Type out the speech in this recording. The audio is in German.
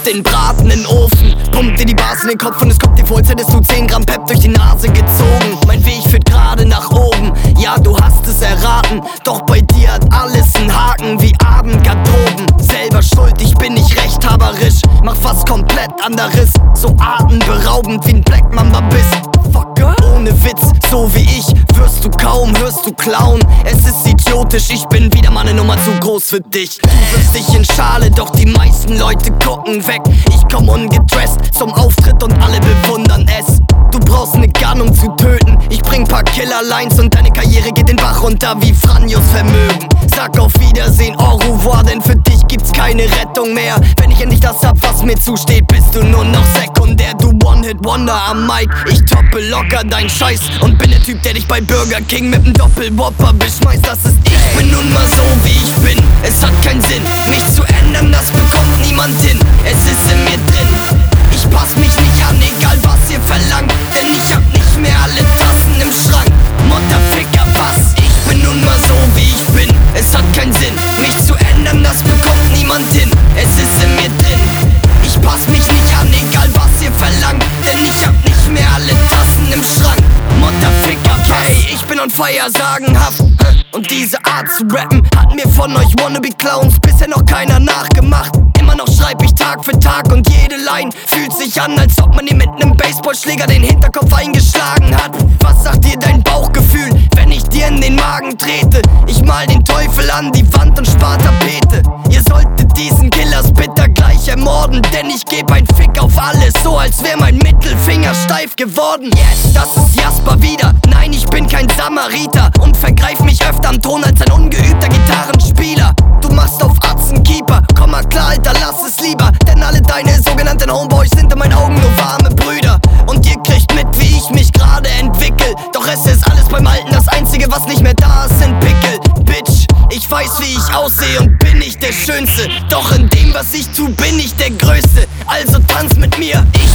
den Braten in den Ofen, pumpt dir die Bars in den Kopf und es kommt dir vor, als hättest du 10 Gramm Pep durch die Nase gezogen. Mein Weg führt gerade nach oben, ja du hast es erraten, doch bei dir hat alles einen Haken wie Abendgarderoben. Selber schuld, ich bin nicht rechthaberisch, mach fast komplett anderes, so atemberaubend wie ein Black Mamba bist. Fucker. Ohne Witz, so wie ich, wirst du kaum, hörst du klauen. Es ist idiotisch, ich bin wieder mal eine Nummer zu groß für dich. Du wirfst dich in Schale, doch die meisten Leute gucken weg. Ich komm ungedresst zum Auftritt und alle bewundern es. Du brauchst ne Gun, um zu töten. Ich bring paar Killerlines und deine Karriere geht den Bach runter wie Franjos Vermögen. Sag auf Wiedersehen, au revoir, denn für dich gibt's keine Rettung mehr. Wenn ich endlich das hab, was mir zusteht, bist du nur noch sekundär. Du One-Hit-Wonder am Mic, ich toppe locker dein Scheiß und bin der Typ, der dich bei Burger King mit nem Doppel-Whopper beschmeißt. Das ist ich, bin nun mal so wie ich bin. Es hat keinen Sinn, mich zu ändern, das bekommt niemand hin. Es ist in mir drin, ich pass mich nicht an, egal was ihr verlangt, denn ich hab nicht mehr alle Tassen im Schrank. Mutterficker, was? Ich bin nun mal so wie ich bin. Es hat keinen Sinn, mich zu ändern, das bekommt niemand hin. Es ist in mir drin, ich pass mich nicht an, egal was ihr verlangt, denn ich hab nicht mehr alle Tassen im Schrank. Mutterficker, okay, ich bin on fire, sagenhaft. Und diese Art zu rappen hat mir von euch Wannabe-Clowns bisher noch keiner nachgemacht. Immer noch schreib ich Tag für Tag und jede Line fühlt sich an, als ob man dir mit nem Baseballschläger den Hinterkopf eingeschlagen hat. Was sagt dir dein Bauchgefühl, wenn ich dir in den Magen trete? Ich mal den Teufel an die Wand und spar Tapete. Ihr solltet diesen Killers bitter gleich ermorden, denn ich geb ein Fick auf alles, so als wär mein Mittelfinger steif geworden. Yes, das ist Jasper wieder, nein, ich bin kein Samariter und vergreif mich öfter am Ton als ein ungeübter Gitarrenspieler. Du machst auf Atzenkeeper, komm mal klar, Alter, lass es lieber, denn alle deine sogenannten Homeboys sind in meinen Augen nur warme Brüder. Und ihr kriegt mit, wie ich mich gerade entwickel, doch es ist alles beim Alten, das Einzige, was nicht mehr da ist, sind Pickel. Bitch, ich weiß, wie ich aussehe und bin nicht der Schönste, doch in dem, was ich tu, bin ich der Größte. Also tanz mit mir, ich